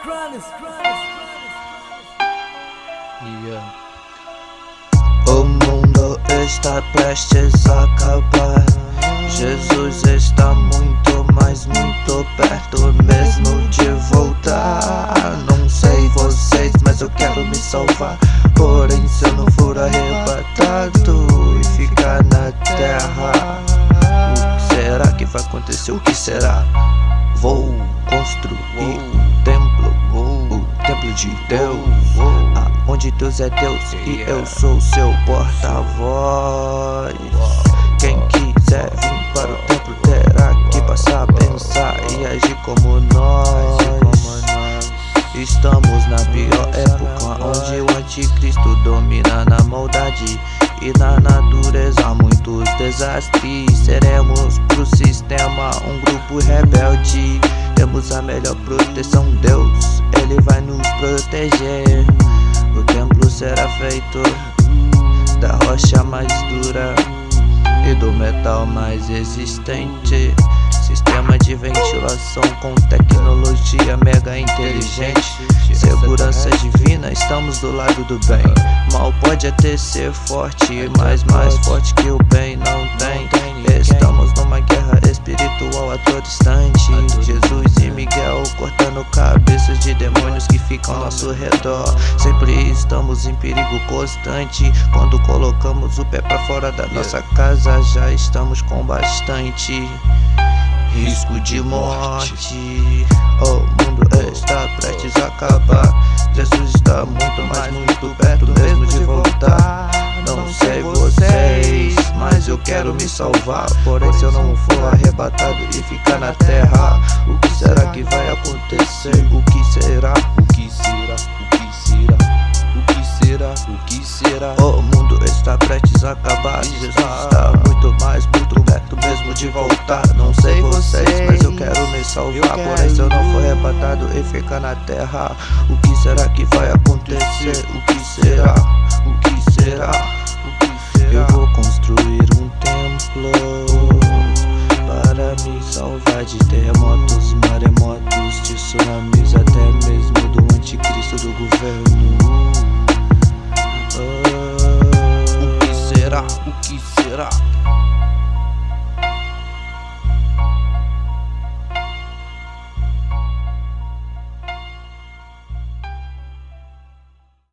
O mundo está prestes a acabar. Jesus está muito, mas muito perto mesmo de voltar. Não sei vocês, mas eu quero me salvar. Porém, se eu não for arrebatado e ficar na terra, o que será que vai acontecer? O que será? Vou construir um templo, o templo de Deus, onde Deus é Deus e eu sou seu porta-voz. Quem quiser vir para o templo terá que passar a pensar e agir como nós. Estamos na pior época, onde o anticristo domina na maldade e na natureza muitos desastres. Seremos pro sistema um grupo rebelde. Temos a melhor proteção, Deus, Ele vai nos proteger. O templo será feito da rocha mais dura e do metal mais resistente. Sistema de ventilação com tecnologia mega inteligente. Segurança divina, estamos do lado do bem. Mal pode até ser forte, mas mais forte que o bem não tem. Estamos numa guerra espiritual a todo instante. Jesus e Miguel cortando cabeças de demônios que ficam ao nosso redor. Sempre estamos em perigo constante. Quando colocamos o pé pra fora da nossa casa, já estamos com bastante risco de morte. O mundo está prestes a acabar. Jesus está muito, mas muito perto mesmo de voltar. Não sei vocês, mas eu quero me salvar. Porém, se eu não for arrebatado e ficar na terra, o que será que vai acontecer? O que será? O que será? O que será? O que será? O que será? O mundo está prestes a acabar. Jesus está muito, mas muito perto mesmo de voltar. Não sei vocês, mas eu quero me salvar. Porém, se eu não for arrebatado e ficar na terra, o que será que vai acontecer? O que será? O que será? O que será? Eu vou construir um templo para me salvar de terremotos, maremotos, de tsunamis, até mesmo do anticristo do governo. O que será? O que será?